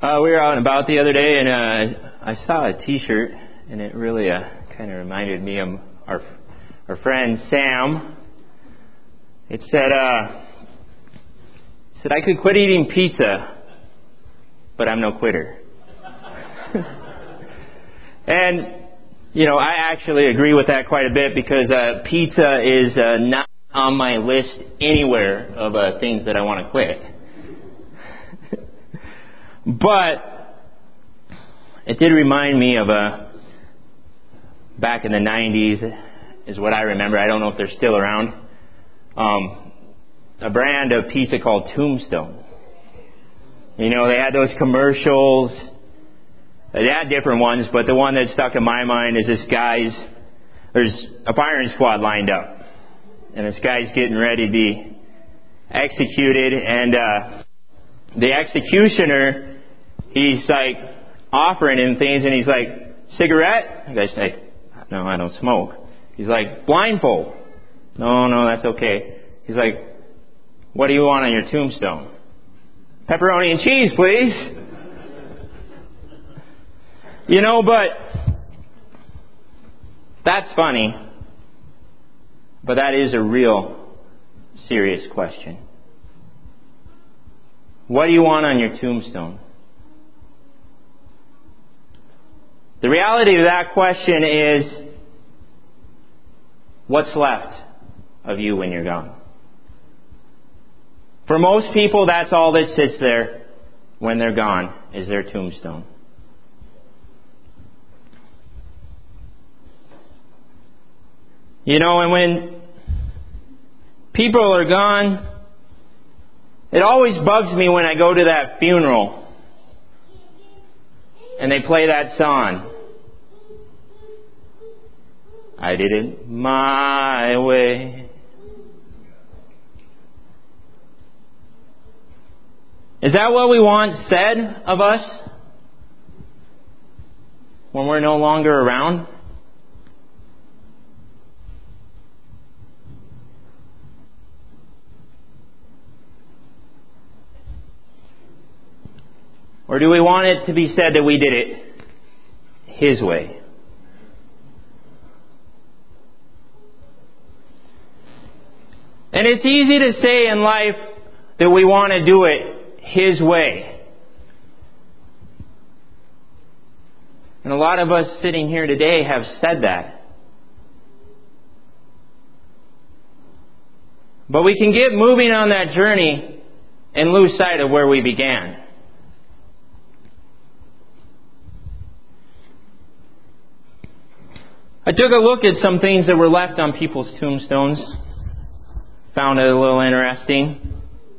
We were out and about the other day, and I saw a T-shirt, and it really kind of reminded me of our friend Sam. It said, I could quit eating pizza, but I'm no quitter. And, I actually agree with that quite a bit, because pizza is not on my list anywhere of things that I want to quit. But it did remind me of back in the 90s, is what I remember. I don't know if they're still around. A brand of pizza called Tombstone. They had those commercials. They had different ones, but the one that stuck in my mind is there's a firing squad lined up. And this guy's getting ready to be executed, and the executioner, he's like offering him things, and he's like, cigarette? The guy's like, no, I don't smoke. He's like, blindfold. No, that's okay. He's like, what do you want on your tombstone? Pepperoni and cheese, please. But that's funny. But that is a real serious question. What do you want on your tombstone? The reality of that question is, what's left of you when you're gone? For most people, that's all that sits there when they're gone, is their tombstone. And when people are gone, it always bugs me when I go to that funeral and they play that song. I did it my way. Is that what we want said of us when we're no longer around? Or do we want it to be said that we did it His way? And it's easy to say in life that we want to do it His way. And a lot of us sitting here today have said that. But we can get moving on that journey and lose sight of where we began. I took a look at some things that were left on people's tombstones. Found it a little interesting.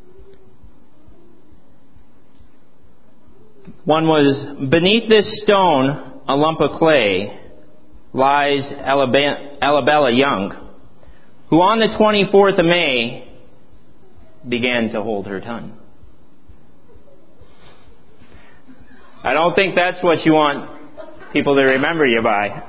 One was, beneath this stone, a lump of clay, lies Alabella Young, who on the 24th of May began to hold her tongue. I don't think that's what you want people to remember you by.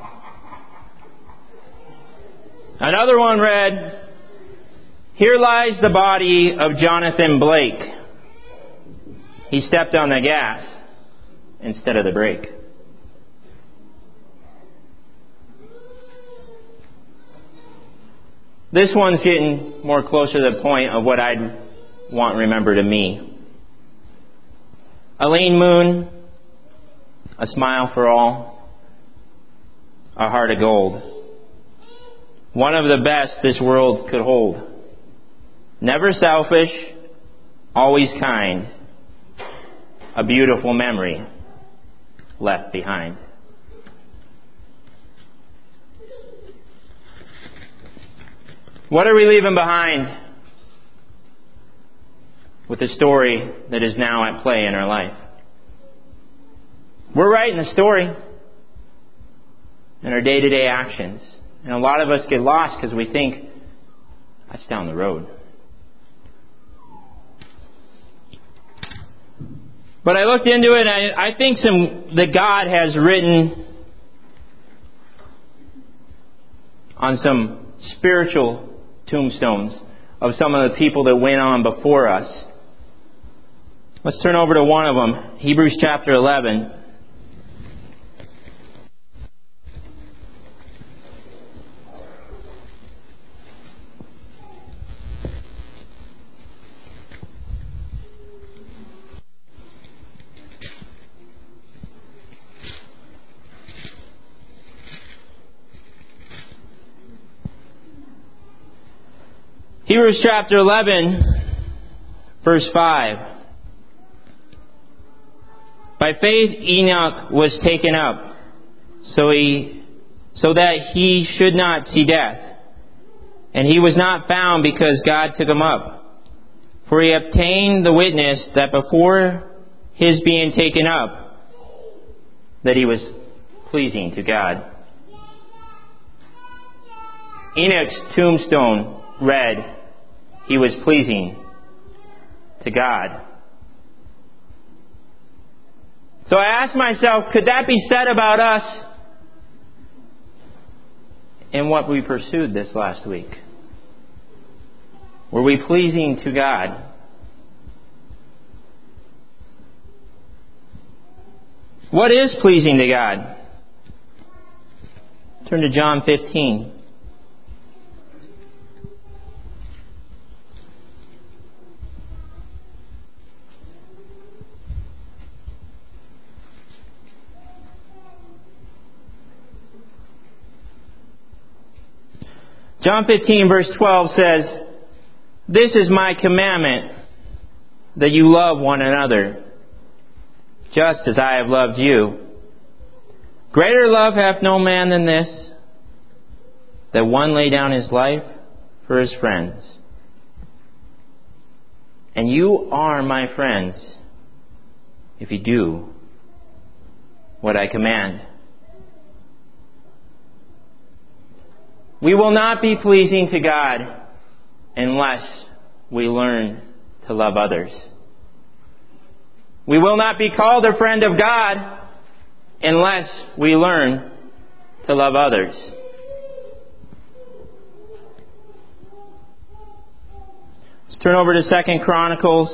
Another one read, here lies the body of Jonathan Blake. He stepped on the gas instead of the brake. This one's getting more closer to the point of what I'd want remembered of me. Eileen Moon, a smile for all, a heart of gold. One of the best this world could hold. Never selfish, always kind. A beautiful memory left behind. What are we leaving behind with the story that is now at play in our life? We're writing the story in our day-to-day actions. And a lot of us get lost because we think, that's down the road. But I looked into it, and I think that God has written on some spiritual tombstones of some of the people that went on before us. Let's turn over to one of them, Hebrews chapter 11. Hebrews chapter 11, verse 5. By faith Enoch was taken up, so that he should not see death. And he was not found because God took him up. For he obtained the witness that before his being taken up, that he was pleasing to God. Enoch's tombstone read, he was pleasing to God. So I asked myself, could that be said about us in what we pursued this last week? Were we pleasing to God? What is pleasing to God? Turn to John 15. John 15 verse 12 says, "This is my commandment, that you love one another, just as I have loved you. Greater love hath no man than this, that one lay down his life for his friends. And you are my friends, if you do what I command." We will not be pleasing to God unless we learn to love others. We will not be called a friend of God unless we learn to love others. Let's turn over to 2 Chronicles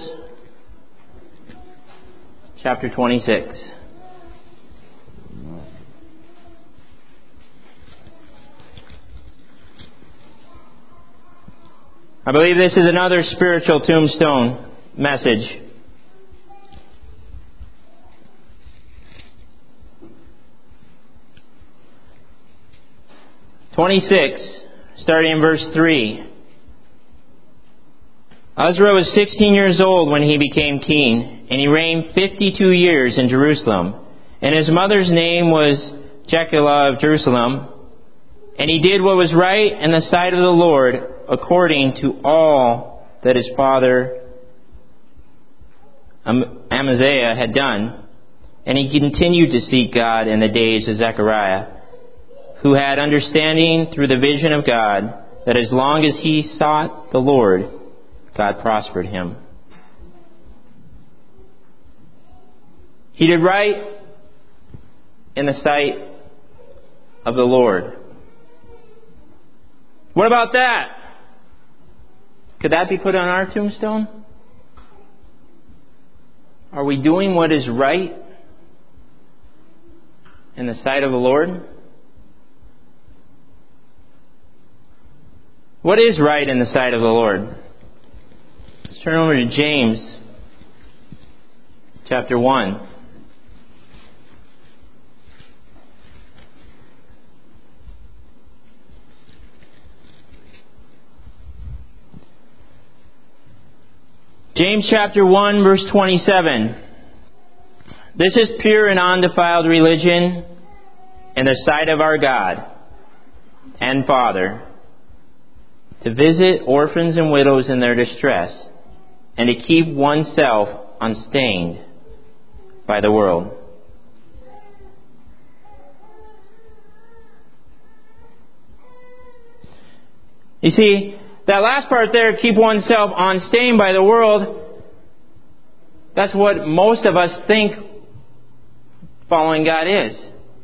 chapter 26. I believe this is another spiritual tombstone message. Starting in verse 3. Uzziah was 16 years old when he became king, and he reigned 52 years in Jerusalem. And his mother's name was Jecoliah of Jerusalem. And he did what was right in the sight of the Lord, according to all that his father Amaziah had done. And he continued to seek God in the days of Zechariah, who had understanding through the vision of God, that as long as he sought the Lord, God prospered him. He did right in the sight of the Lord. What about that? Could that be put on our tombstone? Are we doing what is right in the sight of the Lord? What is right in the sight of the Lord? Let's turn over to James chapter 1. James chapter 1 verse 27. "This is pure and undefiled religion in the sight of our God and Father, to visit orphans and widows in their distress, and to keep oneself unstained by the world." You see, that last part there, keep oneself unstained by the world, that's what most of us think following God is.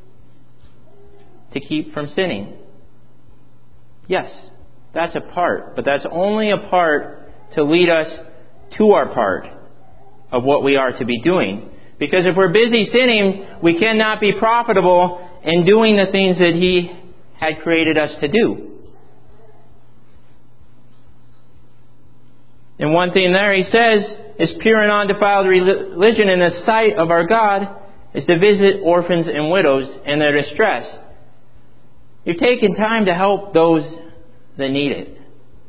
To keep from sinning. Yes, that's a part, but that's only a part to lead us to our part. of what we are to be doing. Because if we're busy sinning, we cannot be profitable in doing the things that He had created us to do. And one thing there He says is pure and undefiled religion in the sight of our God is to visit orphans and widows in their distress. You're taking time to help those that need it.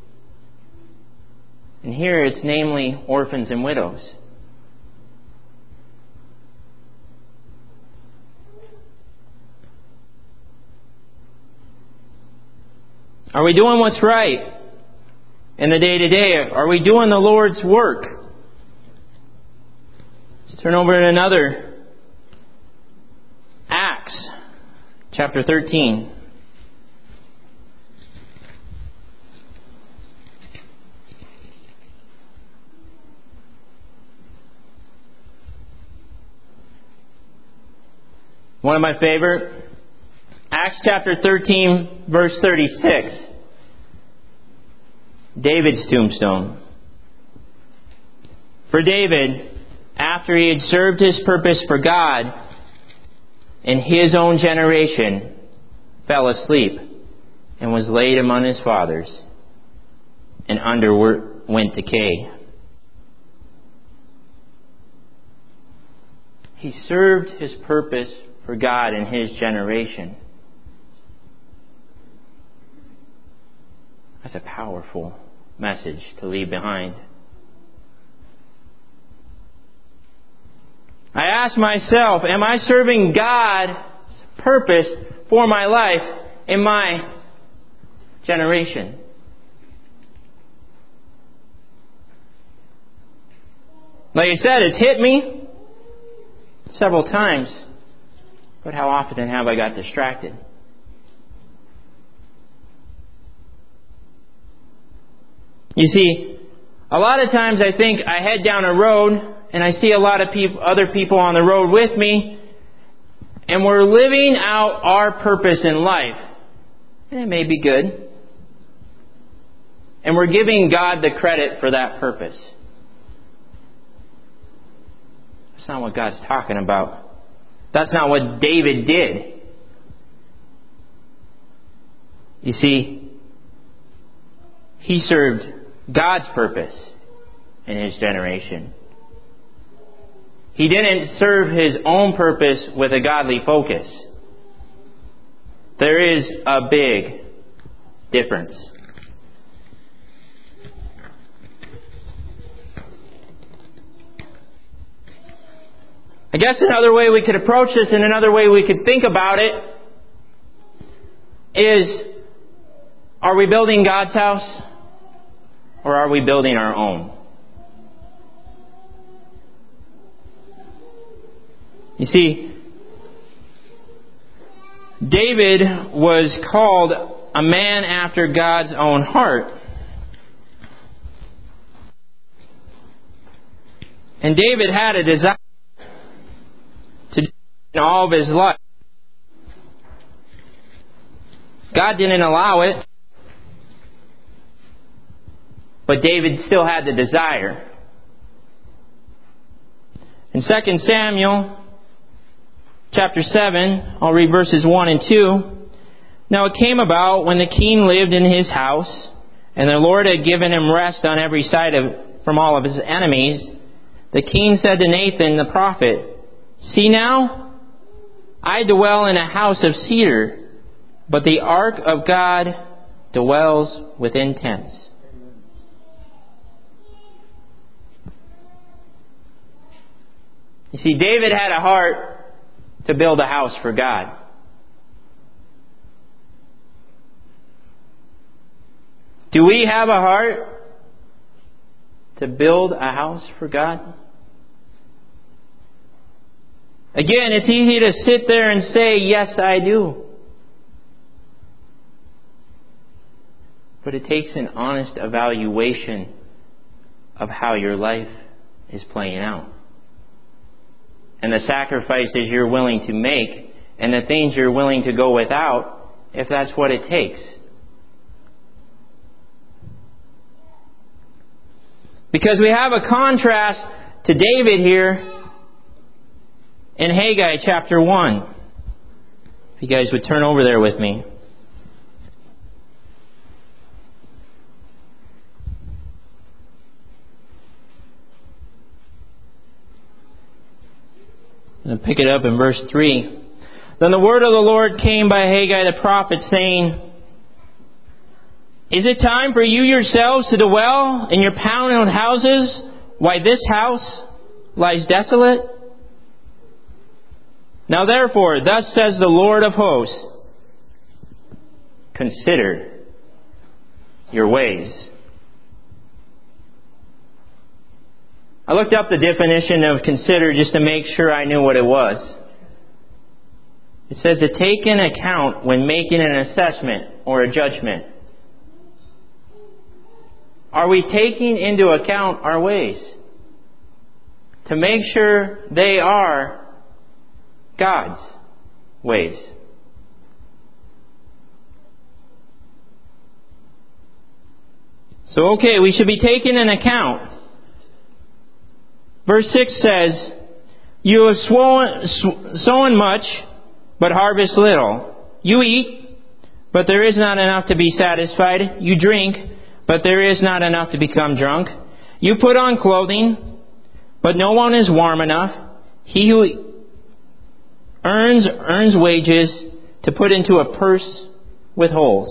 And here it's namely orphans and widows. Are we doing what's right in the day-to-day? Are we doing the Lord's work? Let's turn over to another. Acts chapter 13. One of my favorite. Acts chapter 13, verse 36. David's tombstone. For David, after he had served his purpose for God in his own generation, fell asleep and was laid among his fathers and underwent decay. He served his purpose for God in his generation. That's a powerful message to leave behind. I ask myself, am I serving God's purpose for my life in my generation? Like I said, it's hit me several times. But how often have I got distracted? You see, a lot of times I think I head down a road and I see a lot of other people on the road with me, and we're living out our purpose in life. And it may be good. And we're giving God the credit for that purpose. That's not what God's talking about. That's not what David did. You see, he served God's purpose in his generation. He didn't serve his own purpose with a godly focus. There is a big difference. I guess another way we could approach this and another way we could think about it is, are we building God's house or are we building our own? You see, David was called a man after God's own heart. And David had a desire to do in all of his life. God didn't allow it, but David still had the desire. In 2 Samuel chapter 7, I'll read verses 1 and 2. Now it came about when the king lived in his house, and the Lord had given him rest on every side from all of his enemies, the king said to Nathan the prophet, "See now, I dwell in a house of cedar, but the ark of God dwells within tents." You see, David had a heart to build a house for God. Do we have a heart to build a house for God? Again, it's easy to sit there and say, "Yes, I do." But it takes an honest evaluation of how your life is playing out, and the sacrifices you're willing to make, and the things you're willing to go without, if that's what it takes. Because we have a contrast to David here in Haggai chapter 1. If you guys would turn over there with me. And pick it up in verse 3. Then the word of the Lord came by Haggai the prophet, saying, Is it time for you yourselves to dwell in your paneled houses, while this house lies desolate? Now therefore, thus says the Lord of hosts, consider your ways. I looked up the definition of consider just to make sure I knew what it was. It says to take in account when making an assessment or a judgment. Are we taking into account our ways to make sure they are God's ways? So, we should be taking into account. Verse 6 says, You have sown much, but harvest little. You eat, but there is not enough to be satisfied. You drink, but there is not enough to become drunk. You put on clothing, but no one is warm enough. He who earns wages to put into a purse with holes.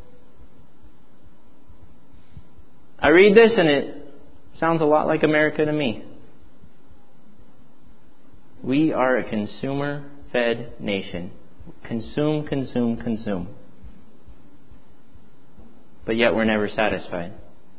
I read this and it sounds a lot like America to me. We are a consumer-fed nation. Consume, consume, consume. But yet we're never satisfied.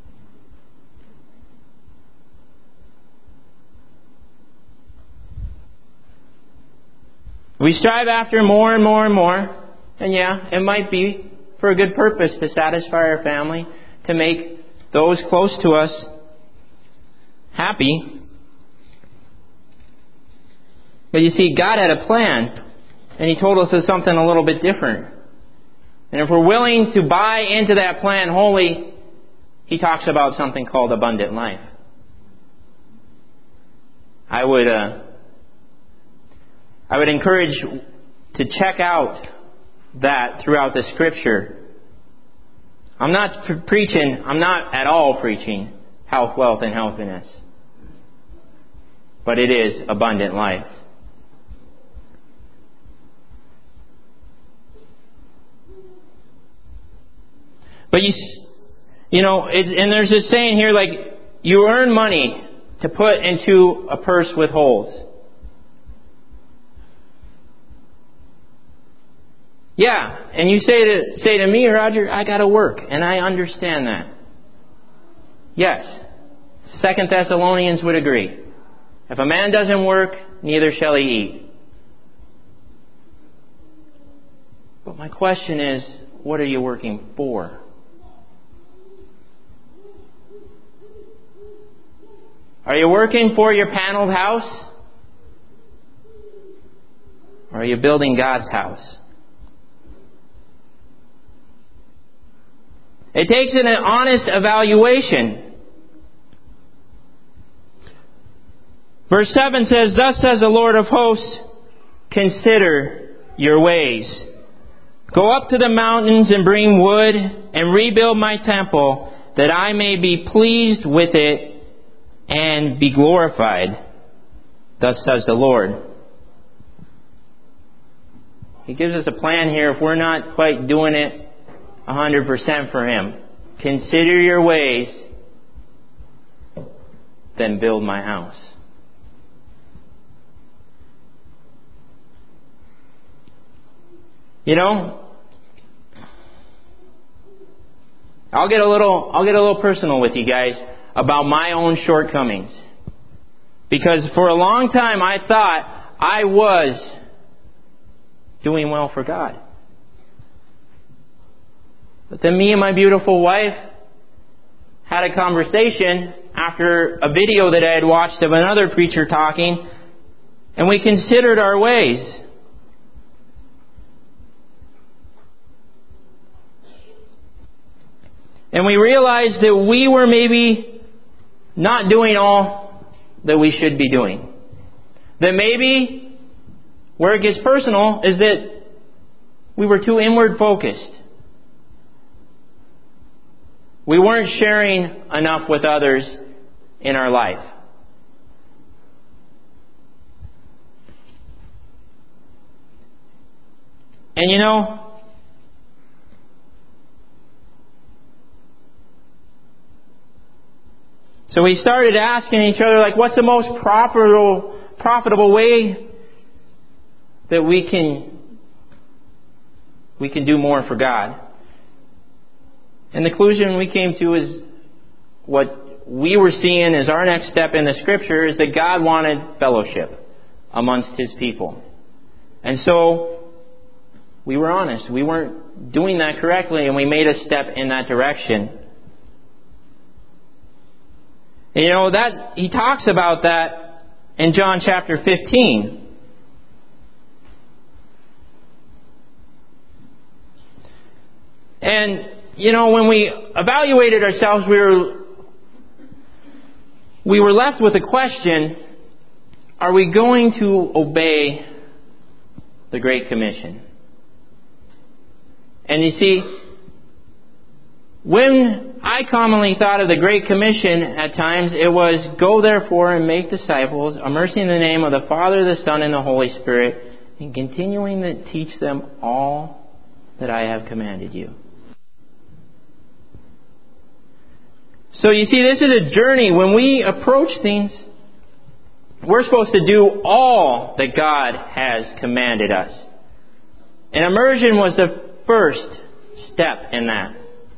We strive after more and more and more. And it might be for a good purpose to satisfy our family, to make those close to us happy. But you see, God had a plan, and He told us of something a little bit different. And if we're willing to buy into that plan wholly, He talks about something called abundant life. I would encourage to check out that throughout the Scripture. I'm not at all preaching health, wealth, and healthiness. But it is abundant life. But and there's this saying here, like, you earn money to put into a purse with holes. Yeah, and you say to me, Roger, I got to work, and I understand that. Yes, 2 Thessalonians would agree. If a man doesn't work, neither shall he eat. But my question is, what are you working for? Are you working for your paneled house? Or are you building God's house? It takes an honest evaluation. Verse 7 says, Thus says the Lord of hosts, consider your ways. Go up to the mountains and bring wood and rebuild my temple, that I may be pleased with it and be glorified. Thus says the Lord. He gives us a plan here if we're not quite doing it 100% for Him. Consider your ways, then build my house. I'll get a little personal with you guys about my own shortcomings. Because for a long time I thought I was doing well for God. But then me and my beautiful wife had a conversation after a video that I had watched of another preacher talking, and we considered our ways. And we realized that we were maybe not doing all that we should be doing. That maybe where it gets personal is that we were too inward focused. We weren't sharing enough with others in our life. And so we started asking each other, what's the most profitable way that we can do more for God? And the conclusion we came to is what we were seeing as our next step in the Scripture is that God wanted fellowship amongst His people. And so we were honest. We weren't doing that correctly, and we made a step in that direction. And that he talks about that in John chapter 15. And when we evaluated ourselves, we were left with a question: are we going to obey the Great Commission? And you see, when I commonly thought of the Great Commission at times, it was, "Go therefore and make disciples, immersing in the name of the Father, the Son, and the Holy Spirit, and continuing to teach them all that I have commanded you." So you see, this is a journey. When we approach things, we're supposed to do all that God has commanded us. And immersion was the first step in that.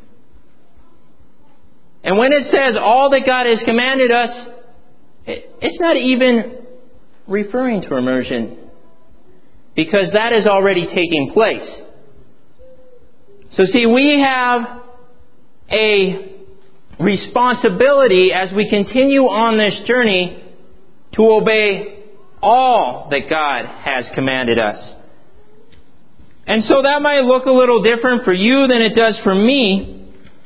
And when it says all that God has commanded us, it's not even referring to immersion, because that is already taking place. So see, we have a responsibility as we continue on this journey to obey all that God has commanded us. And so that might look a little different for you than it does for me.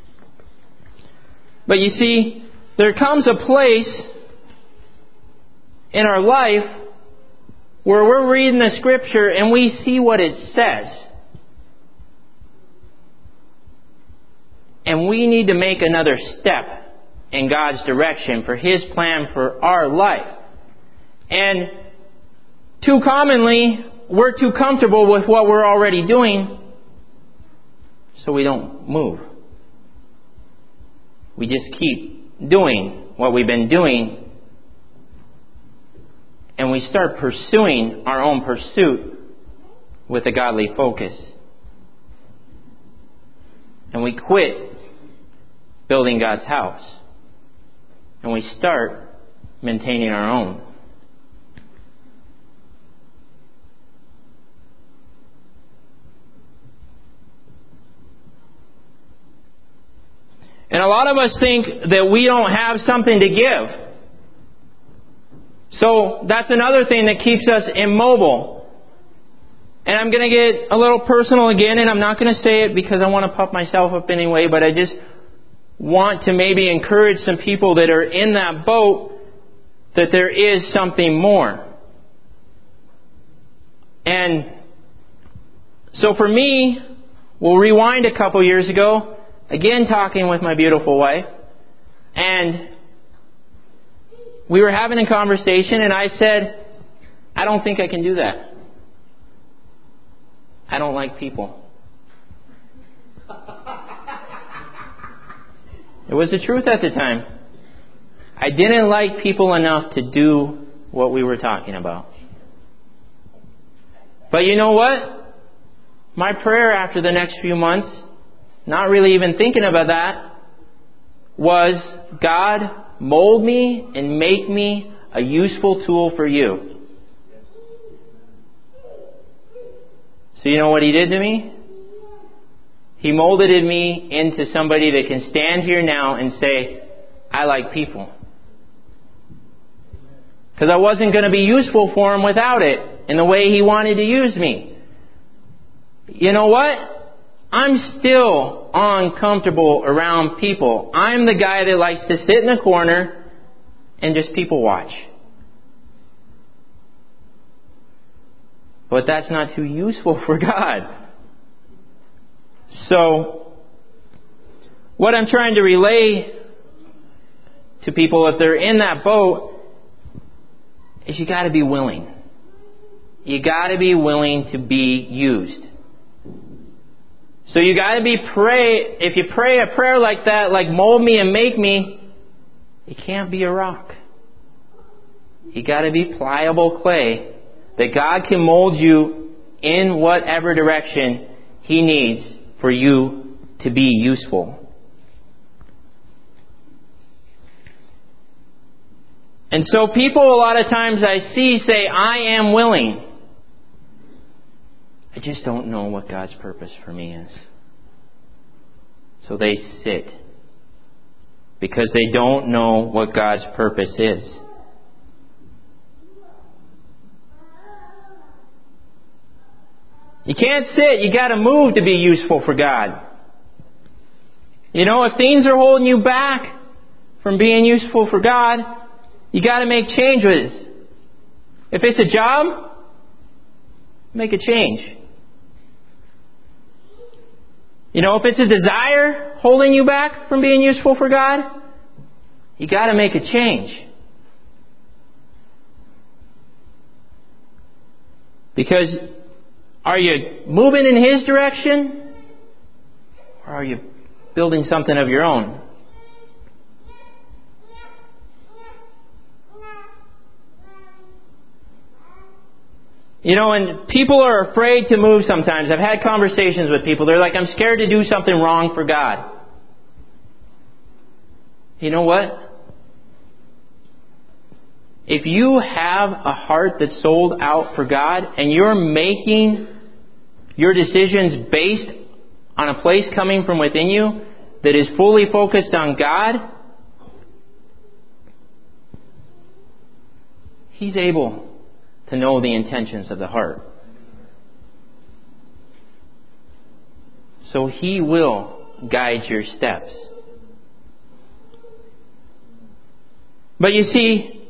But you see, there comes a place in our life where we're reading the Scripture and we see what it says. And we need to make another step in God's direction for His plan for our life. And too commonly, we're too comfortable with what we're already doing, so we don't move. We just keep doing what we've been doing, and we start pursuing our own pursuit with a godly focus. And we quit building God's house, and we start maintaining our own. And a lot of us think that we don't have something to give. So that's another thing that keeps us immobile. And I'm going to get a little personal again, and I'm not going to say it because I want to puff myself up anyway, but I just want to maybe encourage some people that are in that boat that there is something more. And so for me, we'll rewind a couple years ago. Again, talking with my beautiful wife, and we were having a conversation, and I said, I don't think I can do that. I don't like people. It was the truth at the time. I didn't like people enough to do what we were talking about. But you know what? My prayer after the next few months, not really even thinking about that, was, God, mold me and make me a useful tool for you. So you know what He did to me? He molded me into somebody that can stand here now and say, I like people. Because I wasn't going to be useful for Him without it in the way He wanted to use me. You know what? I'm still uncomfortable around people. I'm the guy that likes to sit in a corner and just people watch. But that's not too useful for God. So, what I'm trying to relay to people, if they're in that boat, is you got to be willing. You got to be willing to be used. So you got to if you pray a prayer like that, like mold me and make me, it can't be a rock. You got to be pliable clay that God can mold you in whatever direction He needs for you to be useful. And so people a lot of times I see say, I am willing. I just don't know what God's purpose for me is. So they sit. Because they don't know what God's purpose is. You can't sit. You got to move to be useful for God. You know, if things are holding you back from being useful for God, you got to make changes. If it's a job, make a change. You know, if it's a desire holding you back from being useful for God, you got to make a change. Because are you moving in His direction? Or are you building something of your own? You know, and people are afraid to move sometimes. I've had conversations with people. They're like, I'm scared to do something wrong for God. You know what? If you have a heart that's sold out for God and you're making your decisions based on a place coming from within you that is fully focused on God, He's able to know the intentions of the heart. So He will guide your steps. But you see,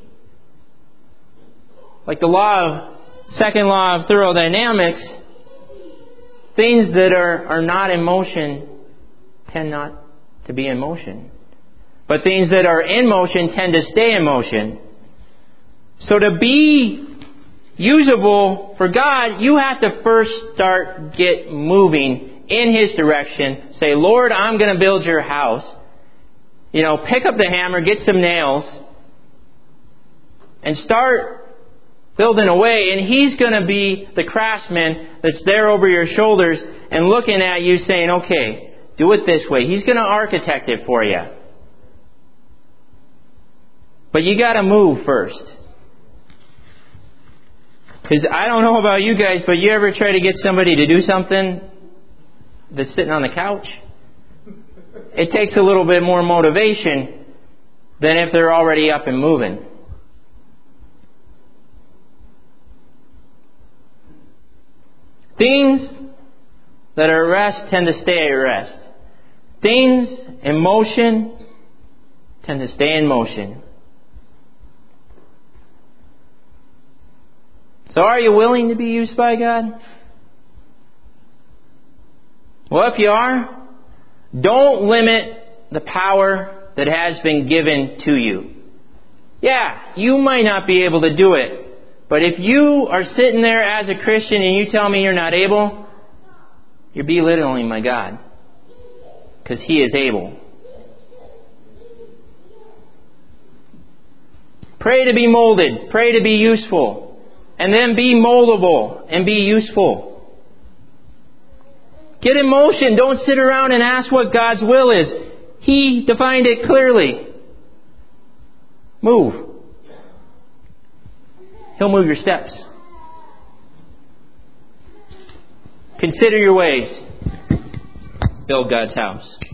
like the second law of thermodynamics, things that are not in motion tend not to be in motion. But things that are in motion tend to stay in motion. So to be usable for God, you have to first get moving in His direction. Say, Lord, I'm going to build your house. You know, pick up the hammer, get some nails, and start building away. And He's going to be the craftsman that's there over your shoulders and looking at you saying, okay, do it this way. He's going to architect it for you. But you got to move first. Because I don't know about you guys, but you ever try to get somebody to do something that's sitting on the couch? It takes a little bit more motivation than if they're already up and moving. Things that are at rest tend to stay at rest. Things in motion tend to stay in motion. So are you willing to be used by God? Well, if you are, don't limit the power that has been given to you. Yeah, you might not be able to do it. But if you are sitting there as a Christian and you tell me you're not able, you're belittling my God. Because He is able. Pray to be molded. Pray to be useful. And then be moldable and be useful. Get in motion. Don't sit around and ask what God's will is. He defined it clearly. Move. He'll move your steps. Consider your ways. Build God's house.